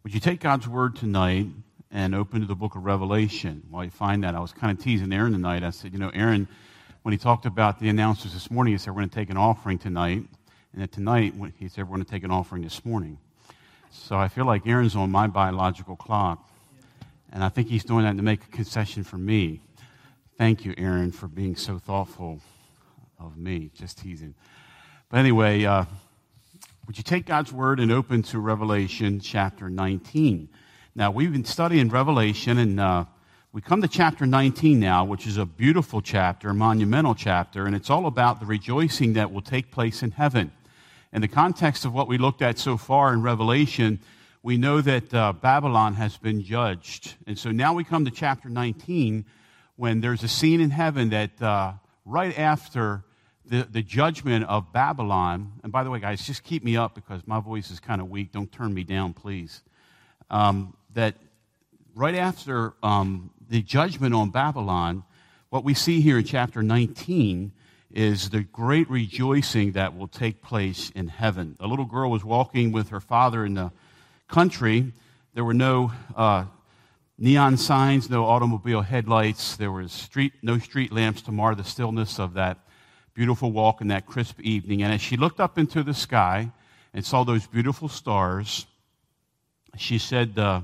Would you take God's Word tonight and open to the book of Revelation? While you find that, I was kind of teasing Aaron tonight. I said, Aaron, when he talked about the announcements this morning, he said, we're going to take an offering tonight. And then tonight, he said, we're going to take an offering this morning. So I feel like Aaron's on my biological clock. And I think he's doing that to make a concession for me. Thank you, Aaron, for being so thoughtful of me. Just teasing. But anyway, would you take God's Word and open to Revelation chapter 19? Now, we've been studying Revelation, and we come to chapter 19 now, which is a beautiful chapter, a monumental chapter, and it's all about the rejoicing that will take place in heaven. In the context of what we looked at so far in Revelation, we know that Babylon has been judged. And so now we come to chapter 19, when there's a scene in heaven that right after the judgment of Babylon, and by the way, guys, just keep me up because my voice is kind of weak. Don't turn me down, please. That right after the judgment on Babylon, what we see here in chapter 19 is the great rejoicing that will take place in heaven. A little girl was walking with her father in the country. There were no neon signs, no automobile headlights. There was no street lamps to mar the stillness of that beautiful walk in that crisp evening. And as she looked up into the sky and saw those beautiful stars, she said, Dad,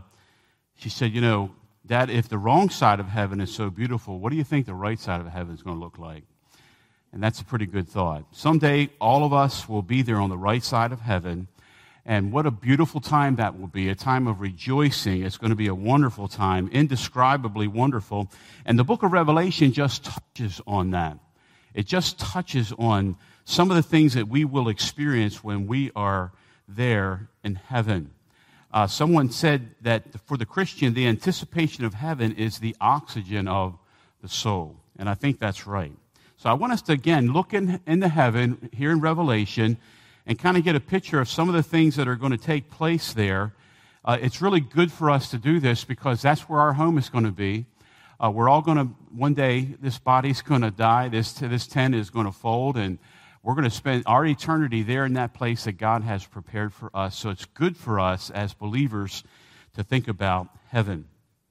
if the wrong side of heaven is so beautiful, what do you think the right side of heaven is going to look like? And that's a pretty good thought. Someday, all of us will be there on the right side of heaven, and what a beautiful time that will be, a time of rejoicing. It's going to be a wonderful time, indescribably wonderful. And the book of Revelation just touches on that. It just touches on some of the things that we will experience when we are there in heaven. Someone said that for the Christian, the anticipation of heaven is the oxygen of the soul. And I think that's right. So I want us to, again, look into heaven here in Revelation and kind of get a picture of some of the things that are going to take place there. It's really good for us to do this because that's where our home is going to be. We're all going to, one day, this body's going to die, this tent is going to fold, and we're going to spend our eternity there in that place that God has prepared for us. So it's good for us as believers to think about heaven.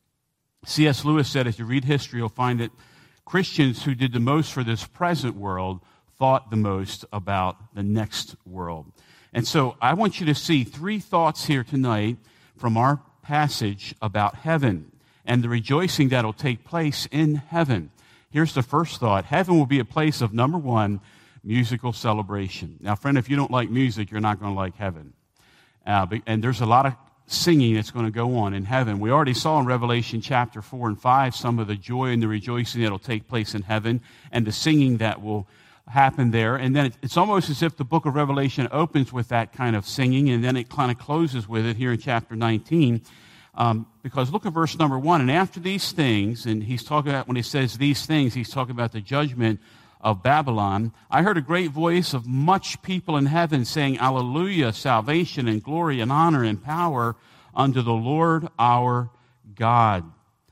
C.S. Lewis said, if you read history, you'll find that Christians who did the most for this present world thought the most about the next world. And so I want you to see three thoughts here tonight from our passage about heaven and the rejoicing that will take place in heaven. Here's the first thought. Heaven will be a place of, number one, musical celebration. Now, friend, if you don't like music, you're not going to like heaven. And there's a lot of singing that's going to go on in heaven. We already saw in Revelation chapter 4 and 5 some of the joy and the rejoicing that will take place in heaven and the singing that will happen there. And then it's almost as if the book of Revelation opens with that kind of singing, and then it kind of closes with it here in chapter 19. Because look at verse number 1. And after these things, and he's talking about, when he says these things, he's talking about the judgment of Babylon. I heard a great voice of much people in heaven saying, Alleluia, salvation and glory and honor and power unto the Lord our God.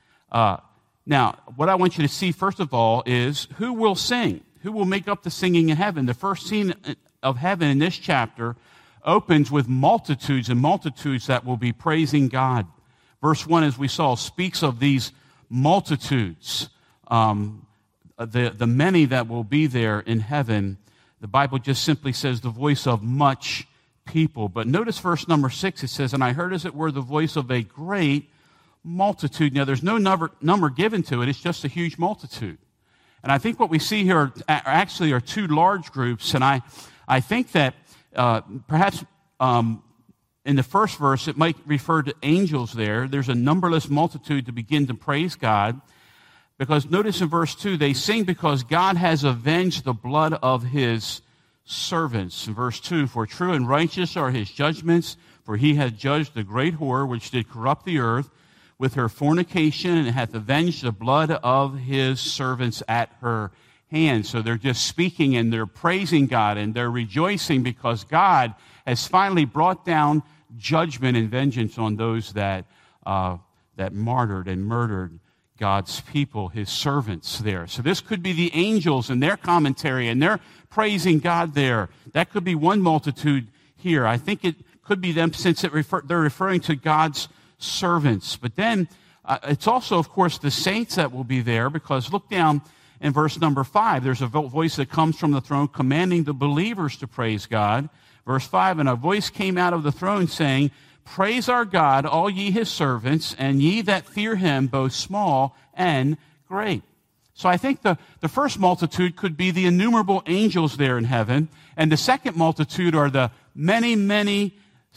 Now, what I want you to see, first of all, is who will sing? Who will make up the singing in heaven? The first scene of heaven in this chapter opens with multitudes and multitudes that will be praising God. Verse 1, as we saw, speaks of these multitudes, the many that will be there in heaven. The Bible just simply says the voice of much people. But notice verse number 6, it says, and I heard as it were the voice of a great multitude. Now, there's no number given to it. It's just a huge multitude. And I think what we see here are two large groups. And I think that perhaps in the first verse, it might refer to angels there. There's a numberless multitude to begin to praise God. Because notice in verse 2, they sing because God has avenged the blood of his servants. In verse 2, for true and righteous are his judgments, for he hath judged the great whore which did corrupt the earth with her fornication, and hath avenged the blood of his servants at her hand. So they're just speaking and they're praising God and they're rejoicing because God has finally brought down judgment and vengeance on those that martyred and murdered God's people, his servants there. So this could be the angels and their commentary, and they're praising God there. That could be one multitude here. I think it Could be them since they're referring to God's servants. But then it's also, of course, the saints that will be there, because look down in verse number 5. There's a voice that comes from the throne commanding the believers to praise God. Verse 5, and a voice came out of the throne saying, praise our God, all ye his servants, and ye that fear him, both small and great. So I think the first multitude could be the innumerable angels there in heaven, and the second multitude are the many, many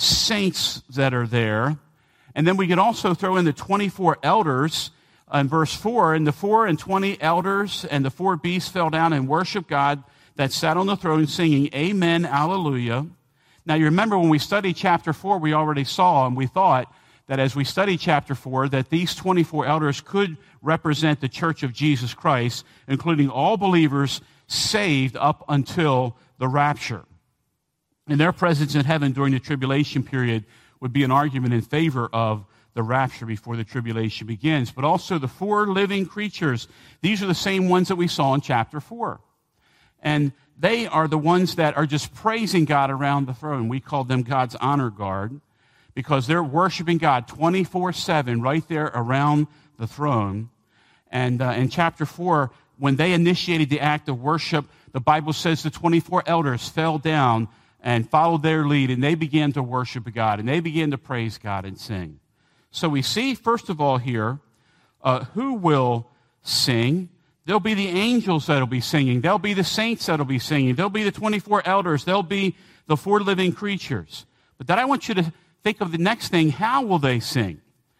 saints that are there. And then we can also throw in the 24 elders in verse 4, and the 4 and 20 elders and the 4 beasts fell down and worshiped God that sat on the throne, singing, Amen, Alleluia. Now, you remember when we studied chapter 4, we already saw, and we thought that as we studied chapter 4, that these 24 elders could represent the church of Jesus Christ, including all believers saved up until the rapture. And their presence in heaven during the tribulation period would be an argument in favor of the rapture before the tribulation begins. But also the 4 living creatures, these are the same ones that we saw in chapter 4. And they are the ones that are just praising God around the throne. We call them God's honor guard, because they're worshiping God 24/7 right there around the throne. And in chapter 4, when they initiated the act of worship, the Bible says the 24 elders fell down and followed their lead, and they began to worship God, and they began to praise God and sing. So we see, first of all here, who will sing. There'll be the angels that'll be singing. There'll be the saints that'll be singing. There'll be the 24 elders. There'll be the 4 living creatures. But then I want you to think of the next thing. How will they sing?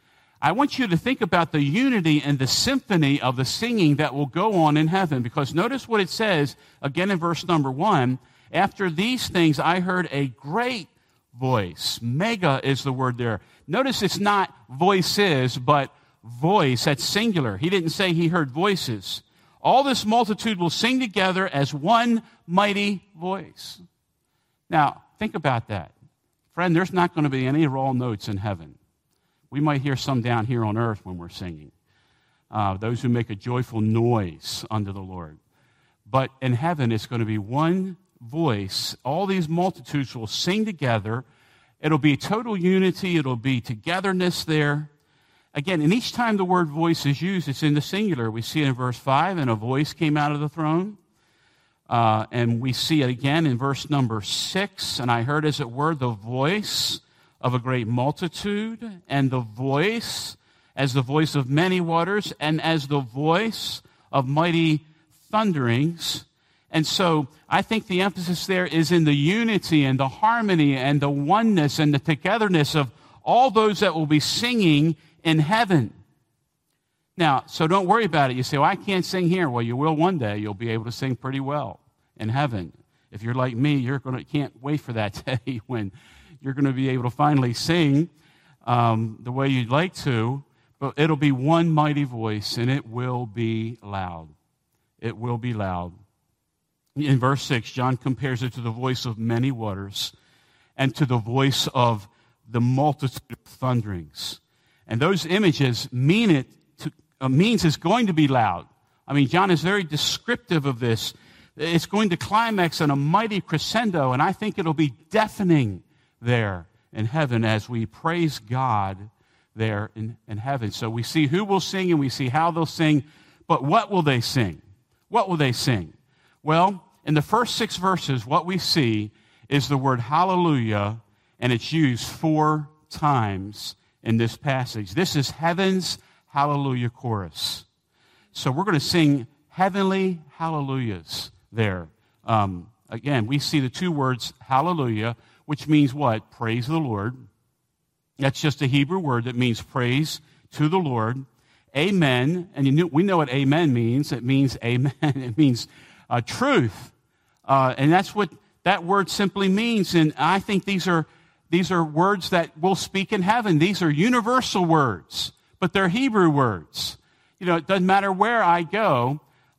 I want you to think about the unity and the symphony of the singing that will go on in heaven. Because notice what it says, again in verse number 1. After these things, I heard a great voice. Mega is the word there. Notice it's not voices, but voice. That's singular. He didn't say he heard voices. All this multitude will sing together as one mighty voice. Now, think about that. Friend, there's not going to be any raw notes in heaven. We might hear some down here on earth when we're singing. Those who make a joyful noise unto the Lord. But in heaven, it's going to be one voice. All these multitudes will sing together. It'll be total unity. It'll be togetherness there. Again, and each time the word voice is used, it's in the singular. We see it in verse 5, and a voice came out of the throne. And we see it again in verse number 6, and I heard, as it were, the voice of a great multitude, and the voice as the voice of many waters, and as the voice of mighty thunderings. And so I think the emphasis there is in the unity and the harmony and the oneness and the togetherness of all those that will be singing in heaven. Now, so don't worry about it. You say, well, I can't sing here. Well, you will one day. You'll be able to sing pretty well in heaven. If you're like me, can't wait for that day when you're going to be able to finally sing the way you'd like to. But it'll be one mighty voice, and it will be loud. It will be loud. In verse 6, John compares it to the voice of many waters and to the voice of the multitude of thunderings. And those images means it's going to be loud. I mean, John is very descriptive of this. It's going to climax in a mighty crescendo, and I think it'll be deafening there in heaven as we praise God there in heaven. So we see who will sing and we see how they'll sing, but what will they sing? What will they sing? Well, in the first 6 verses, what we see is the word hallelujah, and it's used 4 times in this passage. This is heaven's hallelujah chorus. So we're going to sing heavenly hallelujahs there. Again, we see the 2 words hallelujah, which means what? Praise the Lord. That's just a Hebrew word that means praise to the Lord. Amen. And we know what amen means. It means amen. It means truth. And that's what that word simply means. And I think these are words that we'll speak in heaven. These are universal words, but they're Hebrew words. You know, it doesn't matter where I go,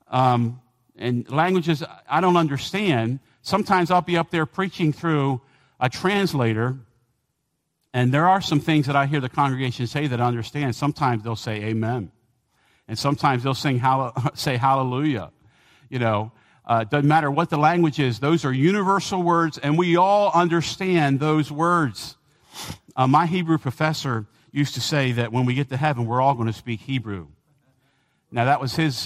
and languages I don't understand. Sometimes I'll be up there preaching through a translator, and there are some things that I hear the congregation say that I understand. Sometimes they'll say amen, and sometimes they'll say hallelujah. You know, doesn't matter what the language is. Those are universal words, and we all understand those words. My Hebrew professor used to say that when we get to heaven, we're all going to speak Hebrew. Now, that was his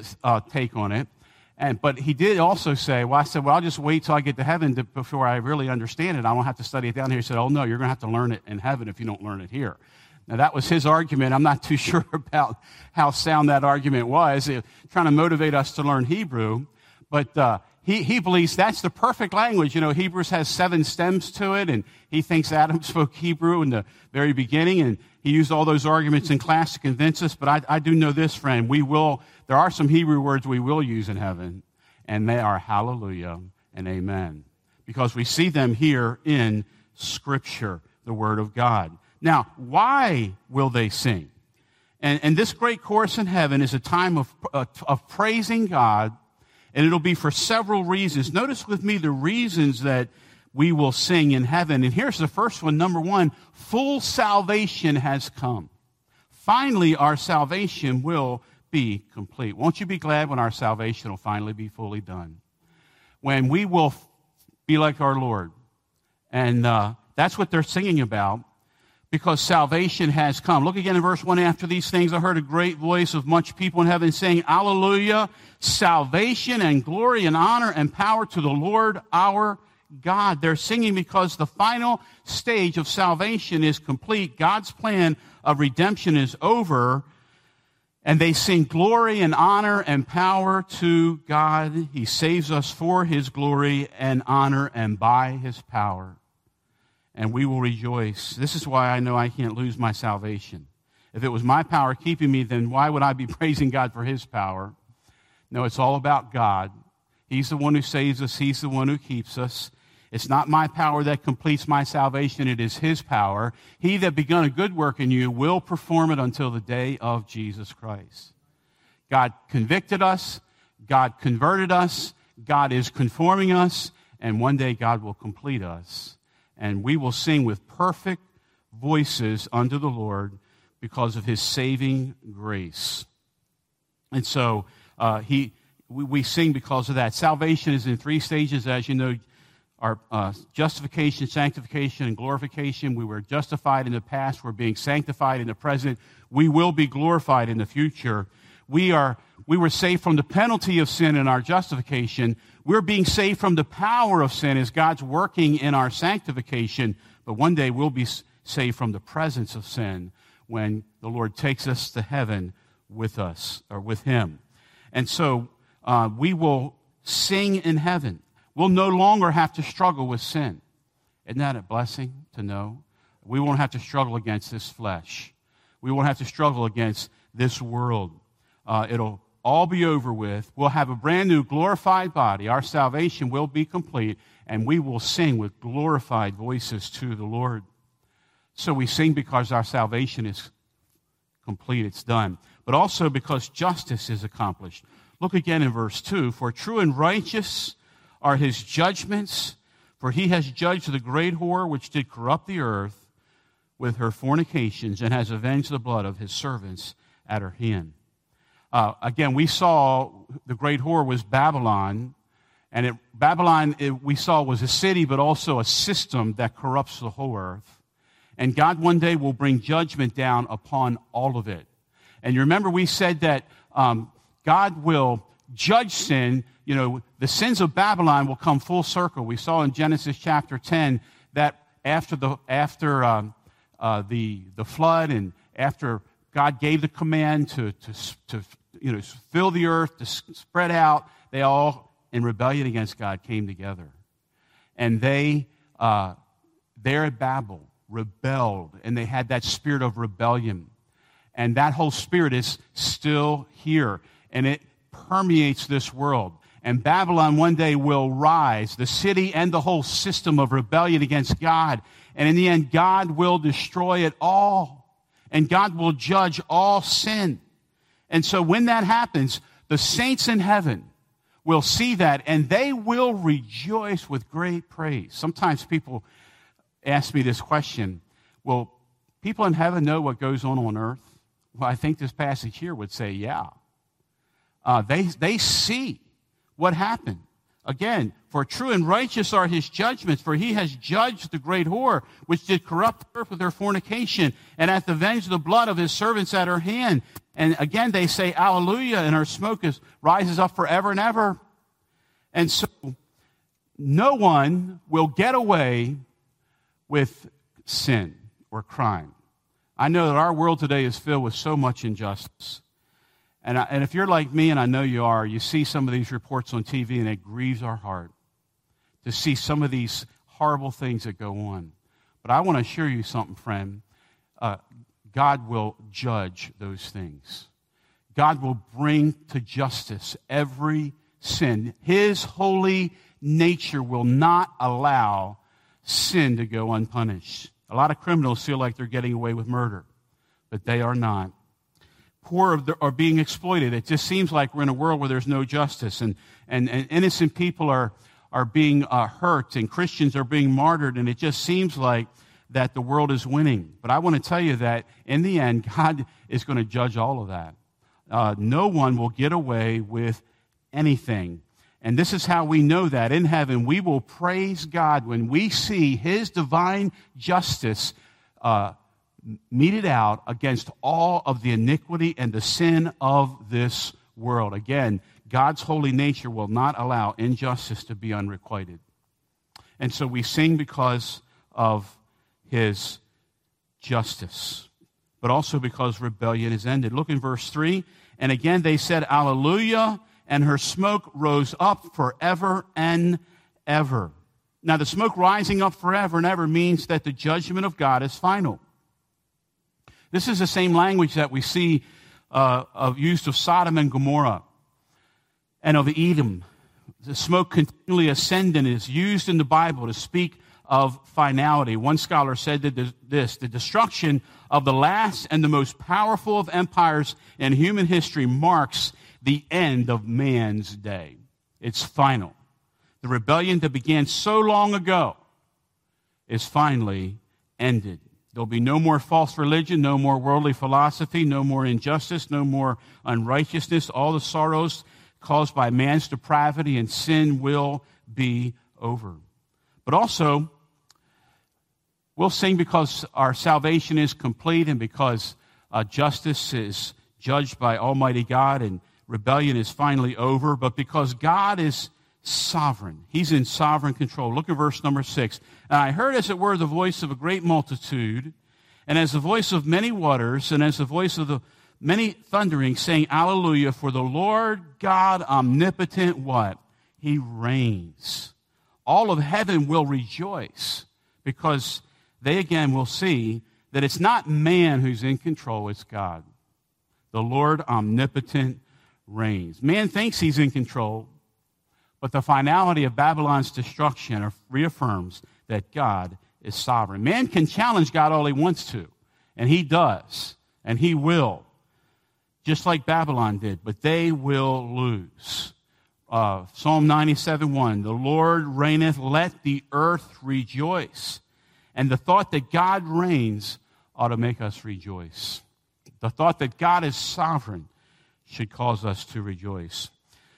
take on it. But he did also say, I said, I'll just wait till I get to heaven before I really understand it. I don't have to study it down here. He said, oh, no, you're going to have to learn it in heaven if you don't learn it here. Now, that was his argument. I'm not too sure about how sound that argument was, trying to motivate us to learn Hebrew. But he believes that's the perfect language. You know, Hebrews has 7 stems to it, and he thinks Adam spoke Hebrew in the very beginning, and he used all those arguments in class to convince us. But I do know this, friend. There are some Hebrew words we will use in heaven, and they are hallelujah and amen, because we see them here in Scripture, the Word of God. Now, why will they sing? And this great chorus in heaven is a time of praising God, and it'll be for several reasons. Notice with me the reasons that we will sing in heaven. And here's the first one. Number 1, full salvation has come. Finally, our salvation will be complete. Won't you be glad when our salvation will finally be fully done? When we will be like our Lord. And that's what they're singing about, because salvation has come. Look again in verse 1. After these things, I heard a great voice of much people in heaven saying, Alleluia, salvation and glory and honor and power to the Lord our God. They're singing because the final stage of salvation is complete. God's plan of redemption is over. And they sing glory and honor and power to God. He saves us for His glory and honor and by His power. And we will rejoice. This is why I know I can't lose my salvation. If it was my power keeping me, then why would I be praising God for His power? No, it's all about God. He's the one who saves us. He's the one who keeps us. It's not my power that completes my salvation. It is His power. He that begun a good work in you will perform it until the day of Jesus Christ. God convicted us. God converted us. God is conforming us. And one day God will complete us. And we will sing with perfect voices unto the Lord because of His saving grace. And so we sing because of that. Salvation is in 3 stages, as you know. Our justification, sanctification, and glorification. We were justified in the past. We're being sanctified in the present. We will be glorified in the future. We were saved from the penalty of sin in our justification. We're being saved from the power of sin as God's working in our sanctification. But one day we'll be saved from the presence of sin when the Lord takes us to heaven with us, or with Him. And so we will sing in heaven. We'll no longer have to struggle with sin. Isn't that a blessing to know? We won't have to struggle against this flesh. We won't have to struggle against this world. It'll all be over with. We'll have a brand new glorified body. Our salvation will be complete, and we will sing with glorified voices to the Lord. So we sing because our salvation is complete. It's done. But also because justice is accomplished. Look again in verse 2. For true and righteous are His judgments, for He has judged the great whore which did corrupt the earth with her fornications, and has avenged the blood of His servants at her hand. Again, we saw the great whore was Babylon, and Babylon we saw was a city, but also a system that corrupts the whole earth. And God one day will bring judgment down upon all of it. And you remember we said that God will judge sin. You know, the sins of Babylon will come full circle. We saw in Genesis chapter 10 that after the flood, and after God gave the command to fill the earth, to spread out, they all, in rebellion against God, came together. And they, there at Babel, rebelled, and they had that spirit of rebellion. And that whole spirit is still here, and it permeates this world. And Babylon one day will rise, the city and the whole system of rebellion against God. And in the end, God will destroy it all. And God will judge all sin. And so when that happens, the saints in heaven will see that, and they will rejoice with great praise. Sometimes people ask me this question, will people in heaven know what goes on earth? Well, I think this passage here would say, yeah. They see what happened. Again, for true and righteous are his judgments, for he has judged the great whore, which did corrupt the earth with her fornication, and hath avenged the blood of his servants at her hand. And again, they say, Alleluia, and her smoke rises up forever and ever. And so, no one will get away with sin or crime. I know that our world today is filled with so much injustice. And if you're like me, and I know you are, you see some of these reports on TV, and it grieves our heart to see some of these horrible things that go on. But I want to assure you something, friend. God will judge those things. God will bring to justice every sin. His holy nature will not allow sin to go unpunished. A lot of criminals feel like they're getting away with murder, but they are not. Poor are being exploited. It just seems like we're in a world where there's no justice, and innocent people are being hurt, and Christians are being martyred, and it just seems like that the world is winning. But I want to tell you that in the end, God is going to judge all of that. No one will get away with anything. And this is how we know that. In heaven, we will praise God when we see his divine justice meted out against all of the iniquity and the sin of this world. Again, God's holy nature will not allow injustice to be unrequited. And so we sing because of his justice, but also because rebellion is ended. Look in verse 3. And again they said, Alleluia, and her smoke rose up forever and ever. Now the smoke rising up forever and ever means that the judgment of God is final. This is the same language that we see used of Sodom and Gomorrah and of Edom. The smoke continually ascending is used in the Bible to speak of finality. One scholar said that the destruction of the last and the most powerful of empires in human history marks the end of man's day. It's final. The rebellion that began so long ago is finally ended. There'll be no more false religion, no more worldly philosophy, no more injustice, no more unrighteousness. All the sorrows caused by man's depravity and sin will be over. But also, we'll sing because our salvation is complete and because justice is judged by Almighty God and rebellion is finally over, but because God is sovereign. He's in sovereign control. Look at verse number 6. And I heard, as it were, the voice of a great multitude, and as the voice of many waters, and as the voice of the many thundering, saying, Alleluia, for the Lord God omnipotent, what? He reigns. All of heaven will rejoice, because they again will see that it's not man who's in control, it's God. The Lord omnipotent reigns. Man thinks he's in control, but the finality of Babylon's destruction reaffirms that God is sovereign. Man can challenge God all he wants to, and he does, and he will, just like Babylon did, but they will lose. Psalm 97:1, the Lord reigneth, let the earth rejoice. And the thought that God reigns ought to make us rejoice. The thought that God is sovereign should cause us to rejoice.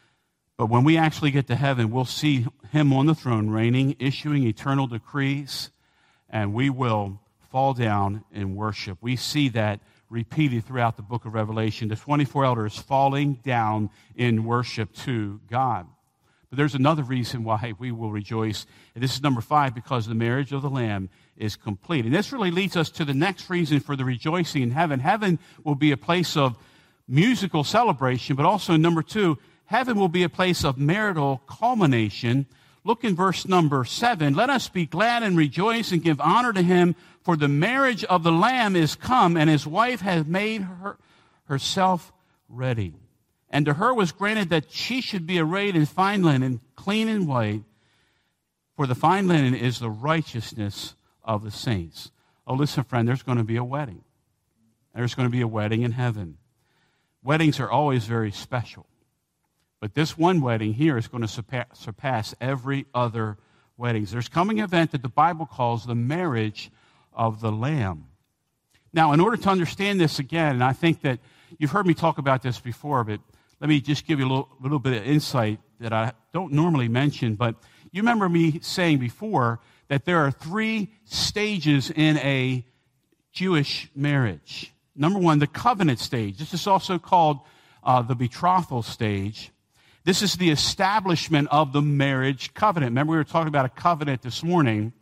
But when we actually get to heaven, we'll see him on the throne reigning, issuing eternal decrees, and we will fall down in worship. We see that repeated throughout the book of Revelation. The 24 elders falling down in worship to God. But there's another reason why we will rejoice. And this is number 5, because the marriage of the Lamb is complete. And this really leads us to the next reason for the rejoicing in heaven. Heaven will be a place of musical celebration, but also, number 2, heaven will be a place of marital culmination. Look in verse number 7. Let us be glad and rejoice and give honor to him, for the marriage of the Lamb is come, and his wife has made herself ready. And to her was granted that she should be arrayed in fine linen, clean and white, for the fine linen is the righteousness of the saints. Oh, listen, friend, there's going to be a wedding. There's going to be a wedding in heaven. Weddings are always very special. But this one wedding here is going to surpass every other wedding. There's coming an event that the Bible calls the marriage of the Lamb. Now, in order to understand this again, and I think that you've heard me talk about this before, but let me just give you a little bit of insight that I don't normally mention, but you remember me saying before that there are 3 stages in a Jewish marriage. Number 1, the covenant stage. This is also called the betrothal stage. This is the establishment of the marriage covenant. Remember, we were talking about a covenant this morning.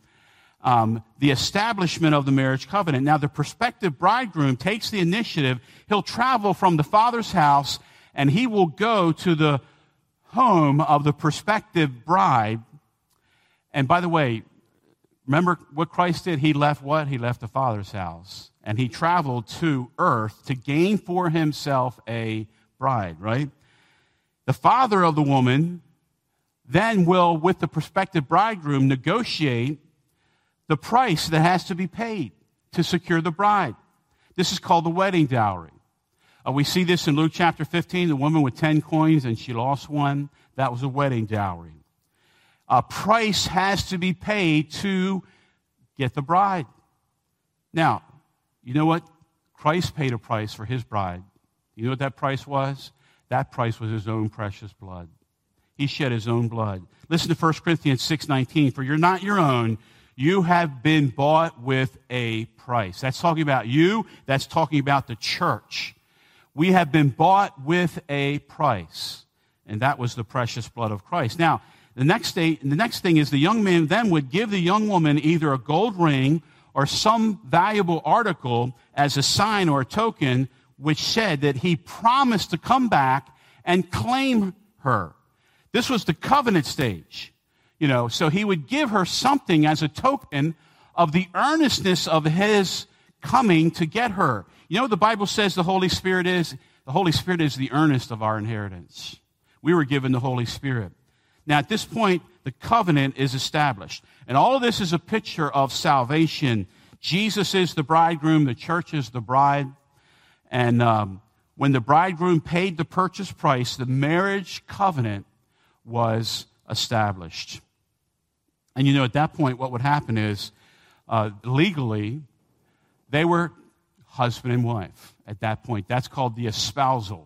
The establishment of the marriage covenant. Now, the prospective bridegroom takes the initiative. He'll travel from the father's house, and he will go to the home of the prospective bride. And by the way, remember what Christ did? He left what? He left the Father's house. And he traveled to earth to gain for himself a bride, right? The father of the woman then will, with the prospective bridegroom, negotiate the price that has to be paid to secure the bride. This is called the wedding dowry. We see this in Luke chapter 15, the woman with 10 coins and she lost one. That was a wedding dowry. A price has to be paid to get the bride. Now, you know what? Christ paid a price for his bride. You know what that price was? That price was his own precious blood. He shed his own blood. Listen to 1 Corinthians 6:19. For you're not your own. You have been bought with a price. That's talking about you. That's talking about the church. We have been bought with a price. And that was the precious blood of Christ. Now, the next thing is the young man then would give the young woman either a gold ring or some valuable article as a sign or a token which said that he promised to come back and claim her. This was the covenant stage. So he would give her something as a token of the earnestness of his coming to get her. The Bible says the Holy Spirit is the earnest of our inheritance. We were given the Holy Spirit. Now, at this point, the covenant is established. And all of this is a picture of salvation. Jesus is the bridegroom. The church is the bride. And when the bridegroom paid the purchase price, the marriage covenant was established. And at that point, what would happen is, legally, they were husband and wife at that point. That's called the espousal.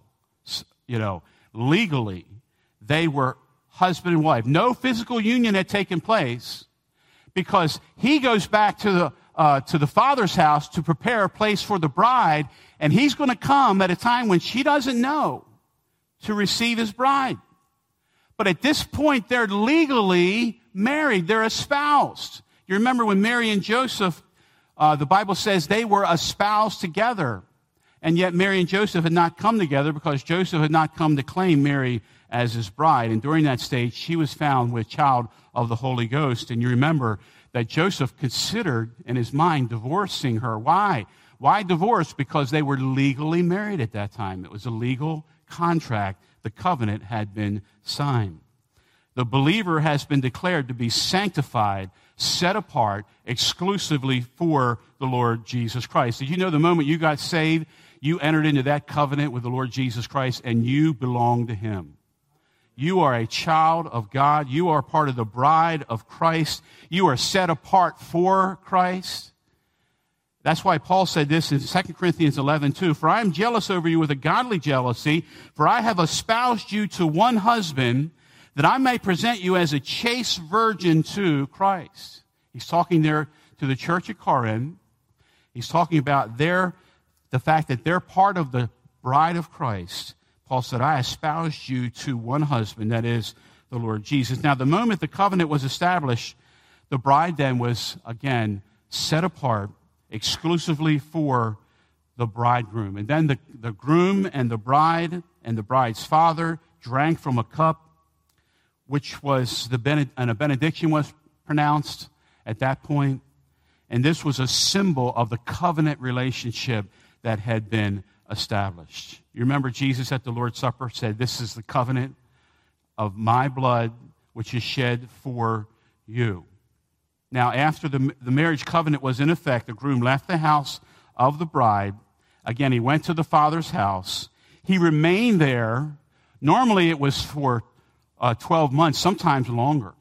Legally, they were husband and wife. No physical union had taken place because he goes back to the father's house to prepare a place for the bride, and he's going to come at a time when she doesn't know to receive his bride. But at this point, they're legally married. They're espoused. You remember when Mary and Joseph, the Bible says they were espoused together. And yet Mary and Joseph had not come together because Joseph had not come to claim Mary as his bride. And during that stage, she was found with child of the Holy Ghost. And you remember that Joseph considered in his mind divorcing her. Why? Why divorce? Because they were legally married at that time. It was a legal contract. The covenant had been signed. The believer has been declared to be sanctified, set apart exclusively for the Lord Jesus Christ. Did you know the moment you got saved, you entered into that covenant with the Lord Jesus Christ and you belong to him? You are a child of God. You are part of the bride of Christ. You are set apart for Christ. That's why Paul said this in 2 Corinthians 11:2. For I am jealous over you with a godly jealousy, for I have espoused you to one husband, that I may present you as a chaste virgin to Christ. He's talking there to the church at Corinth. He's talking about the fact that they're part of the bride of Christ. Paul said, I espoused you to one husband, that is the Lord Jesus. Now, the moment the covenant was established, the bride then was, again, set apart exclusively for the bridegroom. And then the groom and the bride's father drank from a cup, which was and a benediction was pronounced at that point. And this was a symbol of the covenant relationship that had been established. You remember Jesus at the Lord's Supper said, this is the covenant of my blood, which is shed for you. Now, after the marriage covenant was in effect, the groom left the house of the bride. Again, he went to the father's house. He remained there. Normally, it was for 12 months, sometimes longer.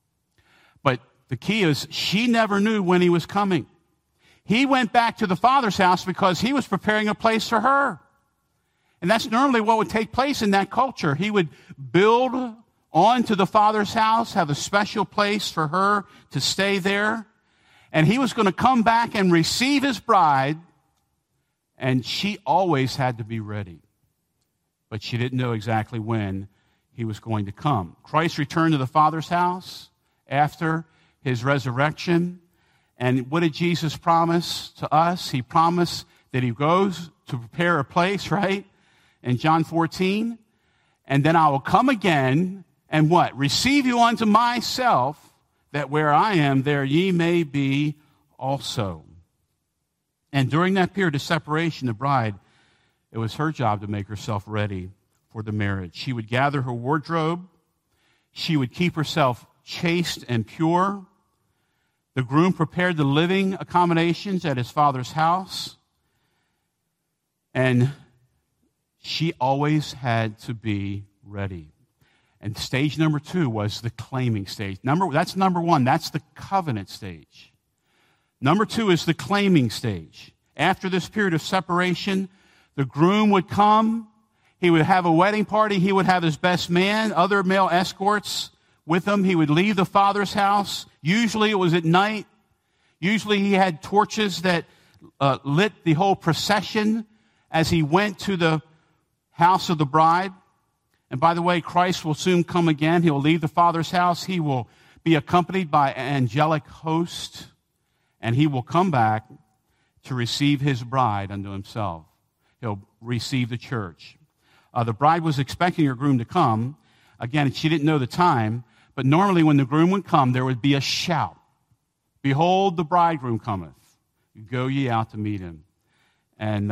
But the key is she never knew when he was coming. He went back to the father's house because he was preparing a place for her. And that's normally what would take place in that culture. He would build on to the Father's house, have a special place for her to stay there. And he was going to come back and receive his bride, and she always had to be ready. But she didn't know exactly when he was going to come. Christ returned to the Father's house after his resurrection. And what did Jesus promise to us? He promised that he goes to prepare a place, right? In John 14. And then I will come again and what? Receive you unto myself, that where I am, there ye may be also. And during that period of separation, the bride, it was her job to make herself ready for the marriage. She would gather her wardrobe. She would keep herself chaste and pure. The groom prepared the living accommodations at his father's house. And she always had to be ready. And stage number 2 was the claiming stage. That's number 1. That's the covenant stage. Number 2 is the claiming stage. After this period of separation, the groom would come. He would have a wedding party. He would have his best man, other male escorts with him. He would leave the father's house. Usually it was at night. Usually he had torches that lit the whole procession as he went to the house of the bride. And by the way, Christ will soon come again. He will leave the Father's house. He will be accompanied by an angelic host, and he will come back to receive his bride unto himself. He'll receive the church. The bride was expecting her groom to come. Again, she didn't know the time, but normally when the groom would come, there would be a shout. Behold, the bridegroom cometh. Go ye out to meet him. And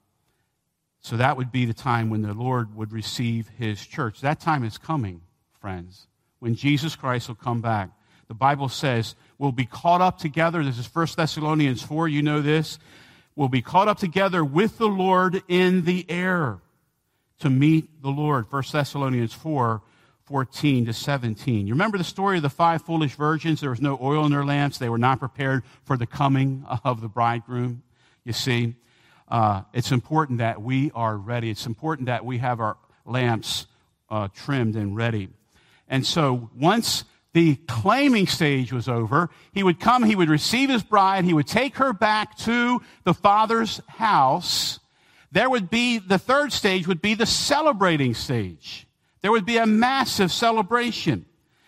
so that would be the time when the Lord would receive his church. That time is coming, friends, when Jesus Christ will come back. The Bible says we'll be caught up together. This is 1 Thessalonians 4. You know this. We'll be caught up together with the Lord in the air to meet the Lord. 1 Thessalonians 4, 14 to 17. You remember the story of the 5 foolish virgins? There was no oil in their lamps. They were not prepared for the coming of the bridegroom. You see, it's important that we are ready. It's important that we have our lamps trimmed and ready. And so once the claiming stage was over, he would come, he would receive his bride, he would take her back to the Father's house. There would be, the third stage would be the celebrating stage. There would be a massive celebration.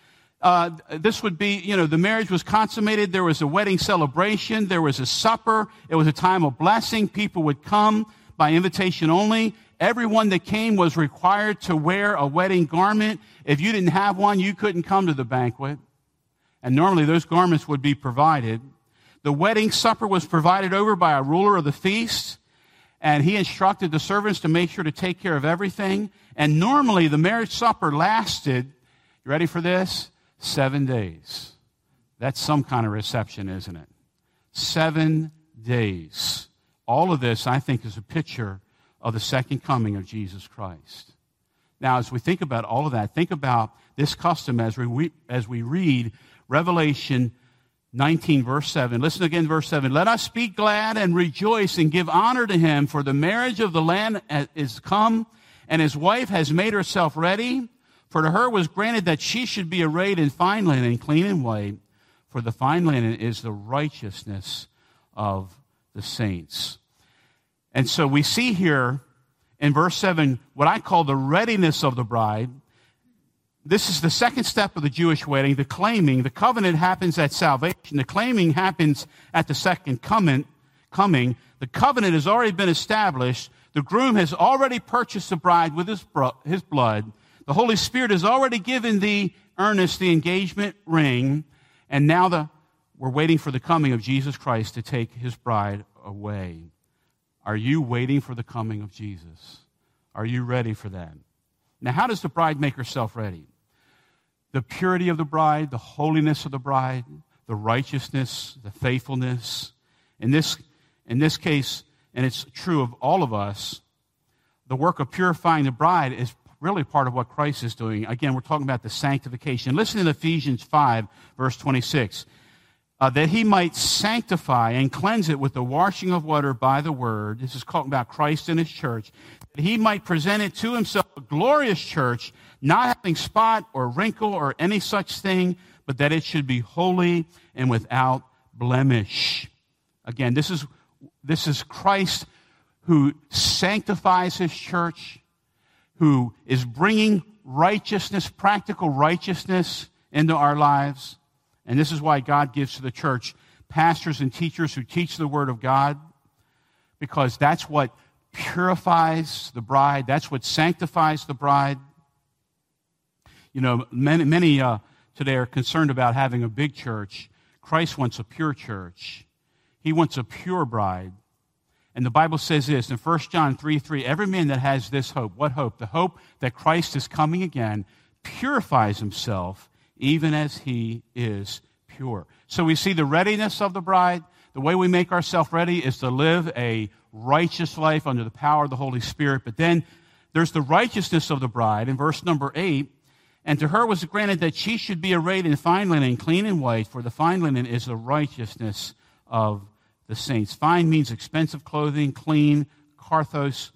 This would be, the marriage was consummated. There was a wedding celebration. There was a supper. It was a time of blessing. People would come by invitation only. Everyone that came was required to wear a wedding garment. If you didn't have one, you couldn't come to the banquet. And normally those garments would be provided. The wedding supper was provided over by a ruler of the feast. And he instructed the servants to make sure to take care of everything. And normally the marriage supper lasted, you ready for this? 7 days. That's some kind of reception, isn't it? 7 days. All of this, I think, is a picture of the second coming of Jesus Christ. Now, as we think about all of that, think about this custom as we read Revelation 19, verse 7. Listen again, verse 7. Let us be glad and rejoice and give honor to him, for the marriage of the Lamb is come, and his wife has made herself ready. For to her was granted that she should be arrayed in fine linen, clean and white, for the fine linen is the righteousness of the saints. And so we see here in verse 7 what I call the readiness of the bride. This is the second step of the Jewish wedding, the claiming. The covenant happens at salvation. The claiming happens at the second coming. The covenant has already been established. The groom has already purchased the bride with his blood. The Holy Spirit has already given the engagement ring, and now we're waiting for the coming of Jesus Christ to take his bride away. Are you waiting for the coming of Jesus? Are you ready for that? Now, how does the bride make herself ready? The purity of the bride, the holiness of the bride, the righteousness, the faithfulness. In this case, and it's true of all of us, the work of purifying the bride is really part of what Christ is doing. Again, we're talking about the sanctification. Listen to Ephesians 5, verse 26. that he might sanctify and cleanse it with the washing of water by the word. This is talking about Christ and his church. That he might present it to himself a glorious church, not having spot or wrinkle or any such thing, but that it should be holy and without blemish. Again, this is Christ who sanctifies his church, who is bringing righteousness, practical righteousness into our lives. And this is why God gives to the church pastors and teachers who teach the Word of God, because that's what purifies the bride. That's what sanctifies the bride. You know, many today are concerned about having a big church. Christ wants a pure church. He wants a pure bride. And the Bible says this in 1 John 3:3, every man that has this hope, what hope? The hope that Christ is coming again, purifies himself even as he is pure. So we see the readiness of the bride. The way we make ourselves ready is to live a righteous life under the power of the Holy Spirit. But then there's the righteousness of the bride in verse number 8. And to her was granted that she should be arrayed in fine linen, clean and white, for the fine linen is the righteousness of the saints. Fine means expensive clothing, clean, karthos,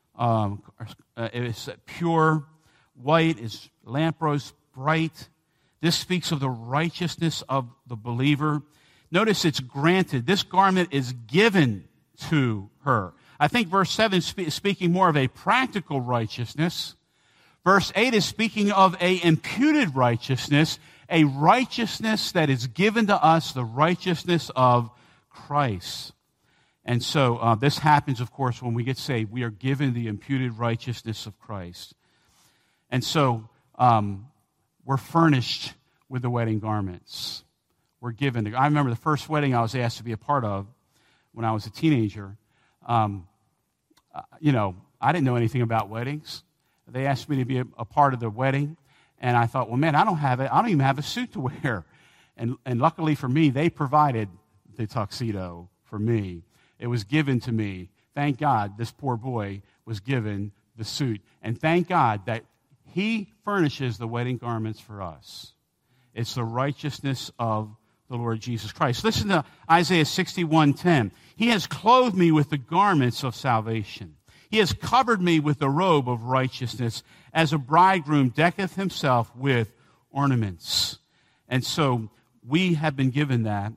is pure. White is lampros, bright. This speaks of the righteousness of the believer. Notice it's granted. This garment is given to her. I think verse 7 is speaking more of a practical righteousness. Verse 8 is speaking of a imputed righteousness, a righteousness that is given to us, the righteousness of Christ. And so this happens, of course, when we get saved. We are given the imputed righteousness of Christ. And so we're furnished with the wedding garments. We're given. I remember the first wedding I was asked to be a part of when I was a teenager. I didn't know anything about weddings. They asked me to be a part of the wedding, and I thought, well, man, I don't even have a suit to wear. And luckily for me, they provided the tuxedo for me. It was given to me. Thank God this poor boy was given the suit. And thank God that he furnishes the wedding garments for us. It's the righteousness of the Lord Jesus Christ. Listen to Isaiah 61:10. He has clothed me with the garments of salvation. He has covered me with the robe of righteousness, as a bridegroom decketh himself with ornaments. And so we have been given that.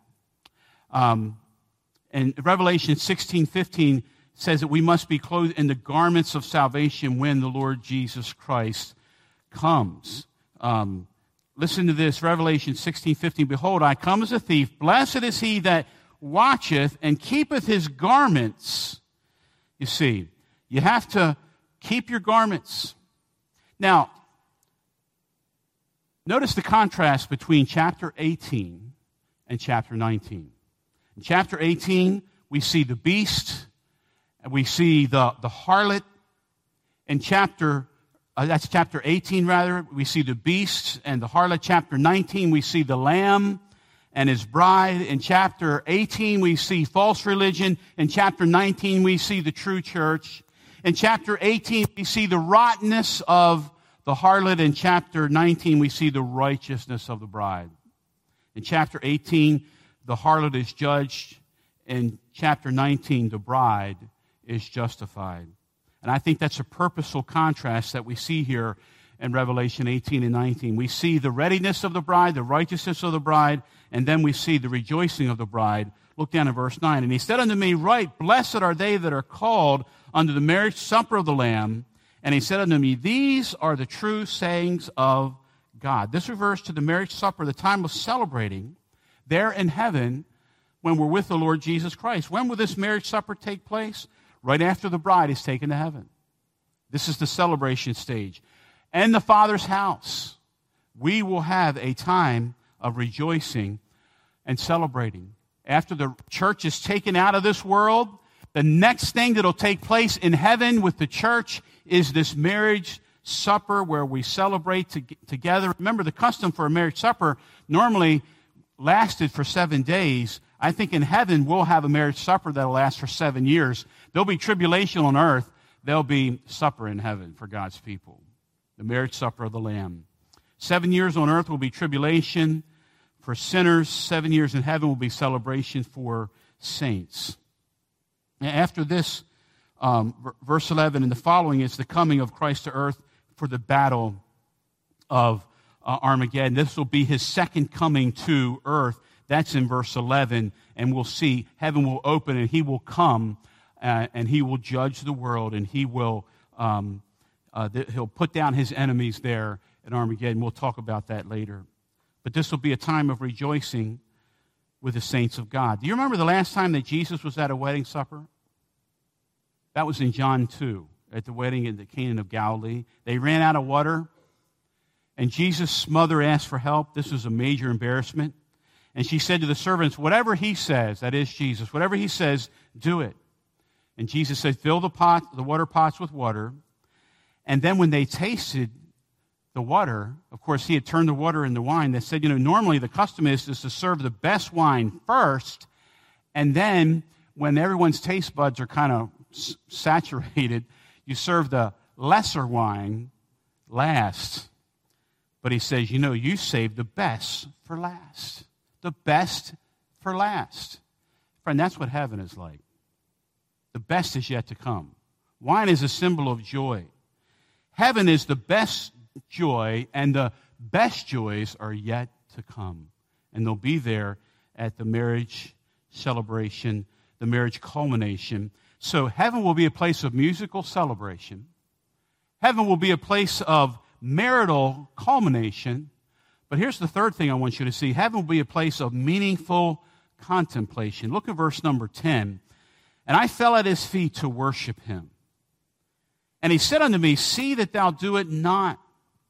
And Revelation 16:15 says that we must be clothed in the garments of salvation when the Lord Jesus Christ comes. Listen to this, Revelation 16:15. Behold, I come as a thief. Blessed is he that watcheth and keepeth his garments. You see, you have to keep your garments. Now, notice the contrast between chapter 18 and chapter 19. In chapter 18, we see the beast, and we see the harlot. In that's chapter 18 rather, we see the beast and the harlot. Chapter 19, we see the Lamb and his bride. In chapter 18, we see false religion. In chapter 19, we see the true church. In chapter 18, we see the rottenness of the harlot. In chapter 19, we see the righteousness of the bride. In chapter 18, the harlot is judged. In chapter 19, the bride is justified. And I think that's a purposeful contrast that we see here in Revelation 18 and 19. We see the readiness of the bride, the righteousness of the bride, and then we see the rejoicing of the bride. Look down at verse 9. And he said unto me, Right, blessed are they that are called unto the marriage supper of the Lamb. And he said unto me, These are the true sayings of God. This refers to the marriage supper, the time of celebrating there in heaven when we're with the Lord Jesus Christ. When will this marriage supper take place? Right after the bride is taken to heaven. This is the celebration stage. In the Father's house, we will have a time of rejoicing and celebrating. After the church is taken out of this world, the next thing that will take place in heaven with the church is this marriage supper where we celebrate together. Remember, the custom for a marriage supper normally lasted for 7 days. I think in heaven we'll have a marriage supper that'll last for 7 years. There'll be tribulation on earth. There'll be supper in heaven for God's people. The marriage supper of the Lamb. 7 years on earth will be tribulation. for sinners. 7 years in heaven will be celebration for saints. After this, verse 11 and the following is the coming of Christ to earth for the battle of Armageddon. This will be his second coming to earth. That's in verse 11, and we'll see heaven will open and he will come and he will judge the world, and he will he'll put down his enemies there at Armageddon. We'll talk about that later. But this will be a time of rejoicing with the saints of God. Do you remember the last time that Jesus was at a wedding supper? That was in John 2, at the wedding in the Cana of Galilee. They ran out of water, and Jesus' mother asked for help. This was a major embarrassment. And she said to the servants, whatever he says, that is Jesus, whatever he says, do it. And Jesus said, fill the water pots with water. And then when they tasted the water, of course, he had turned the water into wine. They said, normally the custom is to serve the best wine first, and then when everyone's taste buds are kind of saturated, you serve the lesser wine last. But he says, you saved the best for last. The best for last. Friend, that's what heaven is like. The best is yet to come. Wine is a symbol of joy. Heaven is the best joy, and the best joys are yet to come. And they'll be there at the marriage celebration, the marriage culmination. So heaven will be a place of musical celebration. Heaven will be a place of marital culmination. But here's the third thing I want you to see. Heaven will be a place of meaningful contemplation. Look at verse number 10. And I fell at his feet to worship him. And he said unto me, see that thou do it not.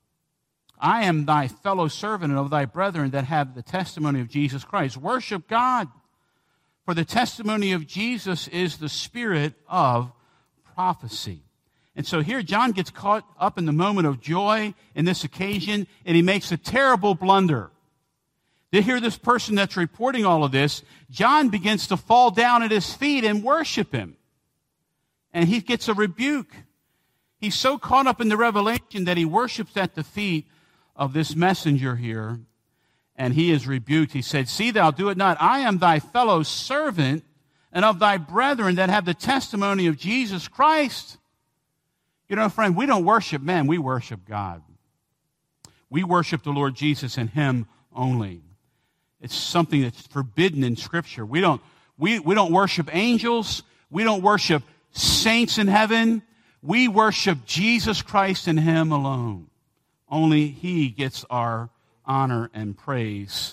I am thy fellow servant and of thy brethren that have the testimony of Jesus Christ. Worship God. For the testimony of Jesus is the spirit of prophecy. And so here John gets caught up in the moment of joy in this occasion, and he makes a terrible blunder. To hear this person that's reporting all of this, John begins to fall down at his feet and worship him. And he gets a rebuke. He's so caught up in the revelation that he worships at the feet of this messenger here, and he is rebuked. He said, see thou do it not. I am thy fellow servant and of thy brethren that have the testimony of Jesus Christ. Friend, we don't worship men, we worship God. We worship the Lord Jesus and him only. It's something that's forbidden in Scripture. We don't worship angels. We don't worship saints in heaven. We worship Jesus Christ and him alone. Only he gets our honor and praise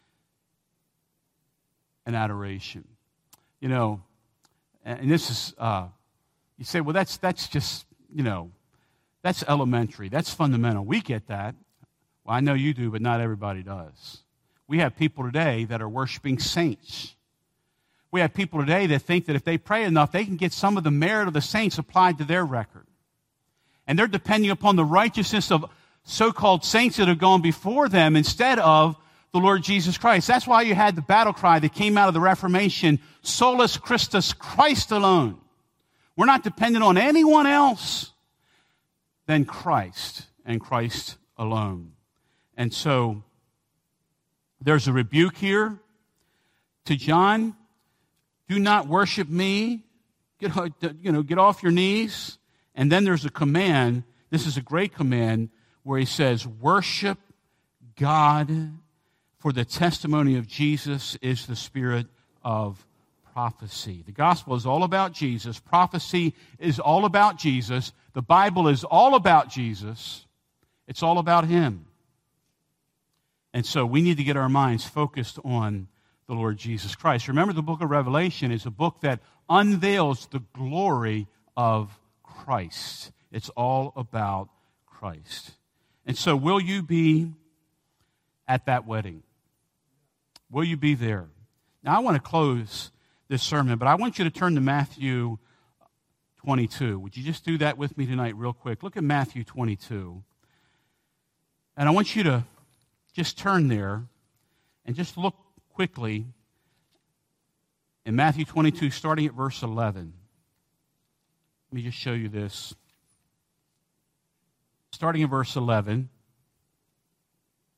and adoration. And this is, you say, well, that's just, that's elementary. That's fundamental. We get that. Well, I know you do, but not everybody does. We have people today that are worshiping saints. We have people today that think that if they pray enough, they can get some of the merit of the saints applied to their record. And they're depending upon the righteousness of so-called saints that have gone before them instead of the Lord Jesus Christ. That's why you had the battle cry that came out of the Reformation, Solus Christus, Christ alone. We're not dependent on anyone else than Christ and Christ alone. And so there's a rebuke here to John. Do not worship me. Get off your knees. And then there's a command. This is a great command where he says, worship God, for the testimony of Jesus is the spirit of prophecy. The gospel is all about Jesus. Prophecy is all about Jesus. The Bible is all about Jesus. It's all about him. And so we need to get our minds focused on the Lord Jesus Christ. Remember, the book of Revelation is a book that unveils the glory of Christ. It's all about Christ. And so will you be at that wedding? Will you be there? Now, I want to close this sermon, but I want you to turn to Matthew 22. Would you just do that with me tonight real quick? Look at Matthew 22. And I want you to just turn there and just look quickly in Matthew 22, starting at verse 11. Let me just show you this. Starting in verse 11.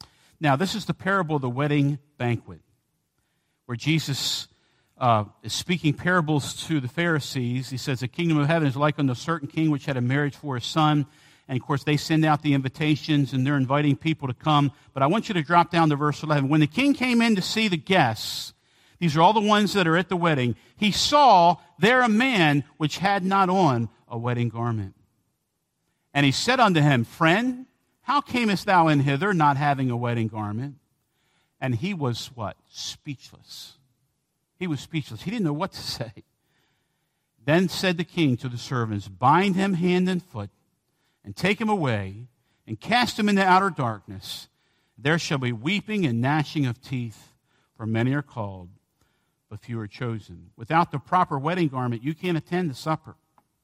Now, this is the parable of the wedding banquet, where Jesus is speaking parables to the Pharisees. He says, the kingdom of heaven is like unto a certain king which had a marriage for his son. And, of course, they send out the invitations, and they're inviting people to come. But I want you to drop down to verse 11. When the king came in to see the guests, these are all the ones that are at the wedding, he saw there a man which had not on a wedding garment. And he said unto him, Friend, how camest thou in hither, not having a wedding garment? And he was what? Speechless. He was speechless. He didn't know what to say. Then said the king to the servants, Bind him hand and foot, and take him away, and cast him into outer darkness. There shall be weeping and gnashing of teeth, for many are called, but few are chosen. Without the proper wedding garment, you can't attend the supper.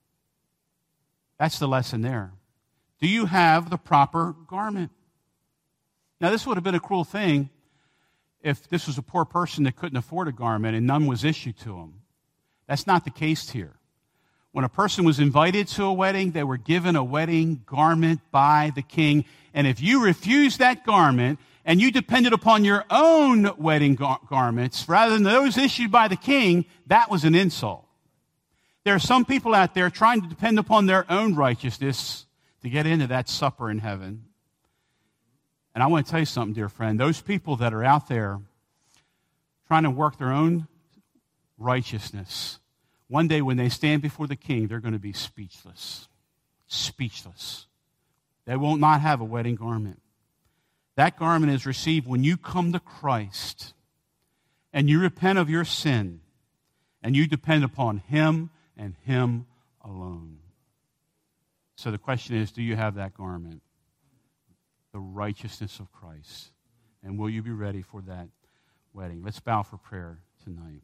That's the lesson there. Do you have the proper garment? Now, this would have been a cruel thing if this was a poor person that couldn't afford a garment and none was issued to him. That's not the case here. When a person was invited to a wedding, they were given a wedding garment by the king. And if you refused that garment and you depended upon your own wedding garments rather than those issued by the king, that was an insult. There are some people out there trying to depend upon their own righteousness to get into that supper in heaven. And I want to tell you something, dear friend. Those people that are out there trying to work their own righteousness, one day when they stand before the king, they're going to be speechless. Speechless. They will not have a wedding garment. That garment is received when you come to Christ and you repent of your sin and you depend upon Him and Him alone. So the question is, do you have that garment? The righteousness of Christ. And will you be ready for that wedding? Let's bow for prayer tonight.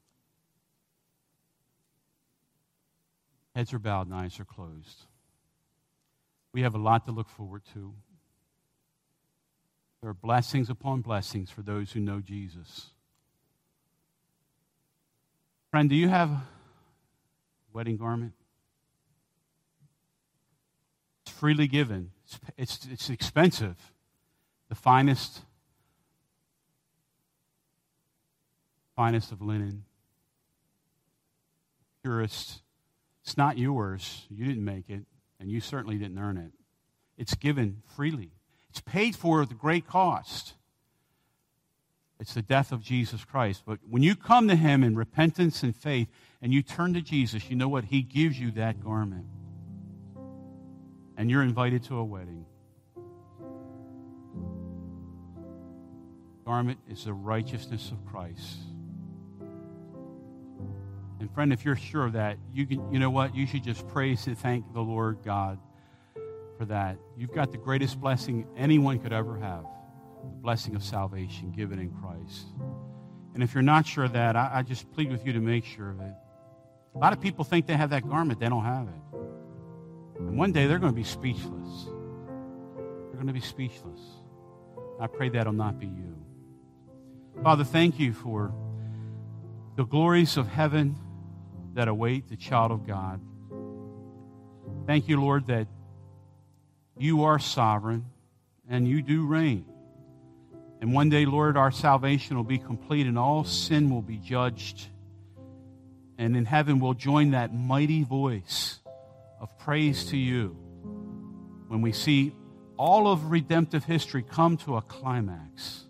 Heads are bowed and eyes are closed. We have a lot to look forward to. There are blessings upon blessings for those who know Jesus. Friend, do you have a wedding garment? It's freely given. It's expensive. The finest of linen. Purest. It's not yours. You didn't make it, and you certainly didn't earn it. It's given freely. It's paid for at the great cost. It's the death of Jesus Christ. But when you come to Him in repentance and faith, and you turn to Jesus, you know what? He gives you that garment. And you're invited to a wedding. The garment is the righteousness of Christ. And friend, if you're sure of that, you know what? You should just praise and thank the Lord God for that. You've got the greatest blessing anyone could ever have, the blessing of salvation given in Christ. And if you're not sure of that, I just plead with you to make sure of it. A lot of people think they have that garment. They don't have it. And one day they're going to be speechless. They're going to be speechless. I pray that'll not be you. Father, thank you for the glories of heaven that await the child of God. Thank you, Lord, that you are sovereign and you do reign. And one day, Lord, our salvation will be complete and all sin will be judged. And in heaven we'll join that mighty voice of praise to you when we see all of redemptive history come to a climax.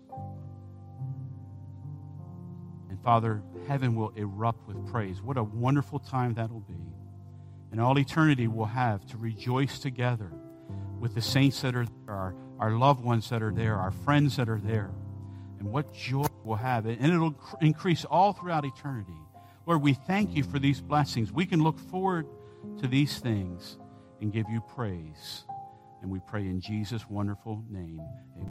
And Father, heaven will erupt with praise. What a wonderful time that will be. And all eternity we'll have to rejoice together with the saints that are there, our loved ones that are there, our friends that are there. And what joy we'll have. And it'll increase all throughout eternity. Lord, we thank you for these blessings. We can look forward to these things and give you praise. And we pray in Jesus' wonderful name. Amen.